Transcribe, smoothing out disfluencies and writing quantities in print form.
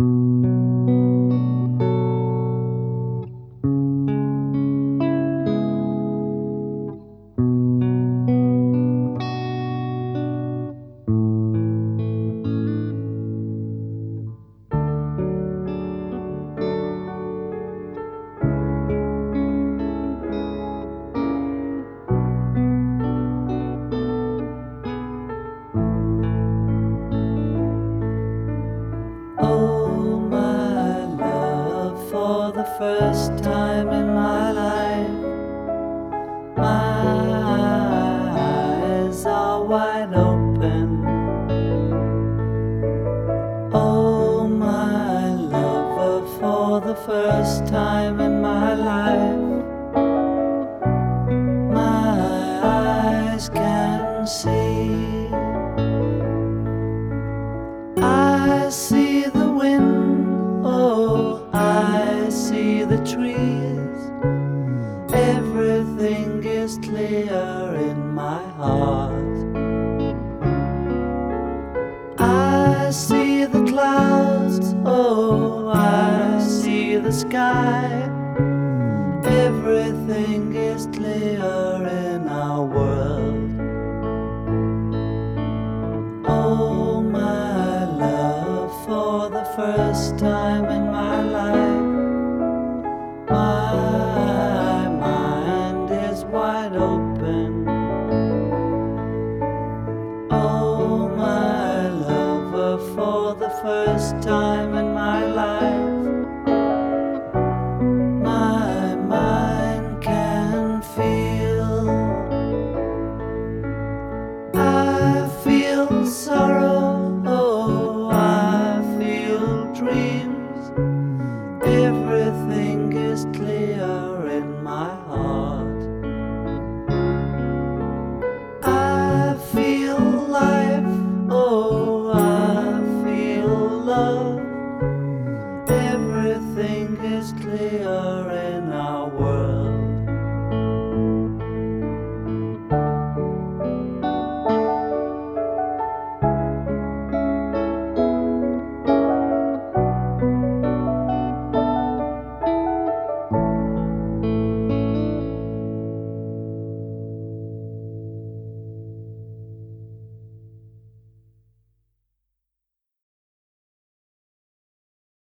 Oh, my love, for the first time in my life, my eyes are wide open. Oh, my lover, for the first time in my life, my eyes can see. I see the wind, oh, I see the trees. Everything is clear in my heart. I see the clouds, oh, I see the sky. Everything is clear in our world. Oh, my love, for the first time in my life, my mind is wide open. Oh, my lover, for the first time in my life,